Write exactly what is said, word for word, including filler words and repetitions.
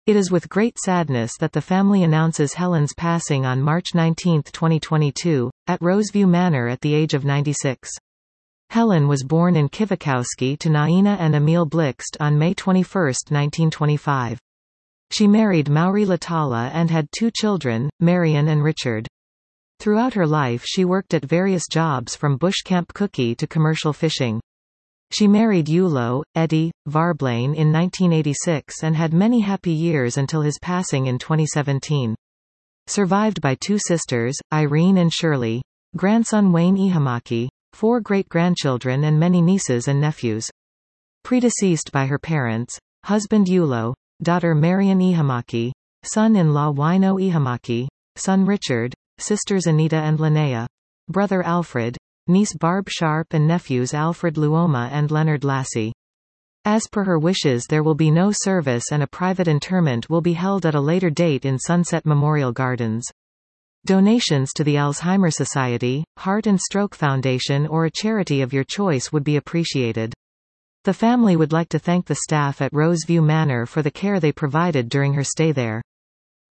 It is with great sadness that the family announces Helen's passing on March nineteenth twenty twenty-two, at Roseview Manor at the age of ninety-six. Helen was born in Kivakowski to Naina and Emil Blixt on May twenty-first nineteen twenty-five. She married Maury Latala and had two children, Marion and Richard. Throughout her life she worked at various jobs from bush camp cookie to commercial fishing. She married Ulo, Eddie, Varblain in nineteen eighty-six and had many happy years until his passing in twenty seventeen. Survived by two sisters, Irene and Shirley, grandson Wayne Ihamaki, four great-grandchildren and many nieces and nephews. Predeceased by her parents, husband Ulo, daughter Marion Ihamaki, son-in-law Wino Ihamaki, son Richard, sisters Anita and Linnea, brother Alfred, niece Barb Sharp and nephews Alfred Luoma and Leonard Lassie. As per her wishes, there will be no service and a private interment will be held at a later date in Sunset Memorial Gardens. Donations to the Alzheimer's Society, Heart and Stroke Foundation or a charity of your choice would be appreciated. The family would like to thank the staff at Roseview Manor for the care they provided during her stay there.